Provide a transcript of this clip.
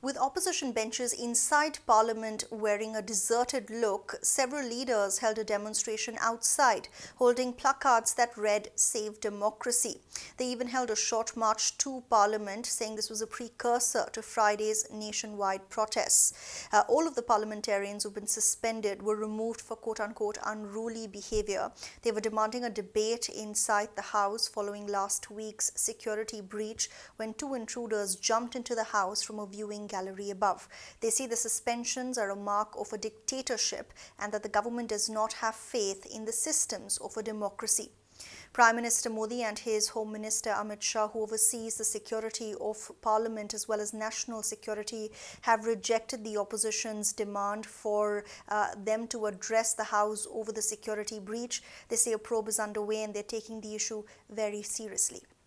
With opposition benches inside Parliament wearing a deserted look, several leaders held a demonstration outside, holding placards that read "Save Democracy." They even held a short march to Parliament, saying this was a precursor to Friday's nationwide protests. All of the parliamentarians who've been suspended were removed for quote-unquote unruly behavior. They were demanding a debate inside the House following last week's security breach when two intruders jumped into the House from a viewing gallery above. They say the suspensions are a mark of a dictatorship and that the government does not have faith in the systems of a democracy. Prime Minister Modi and his Home Minister Amit Shah, who oversees the security of Parliament as well as national security, have rejected the opposition's demand for them to address the House over the security breach. They say a probe is underway and they're taking the issue very seriously.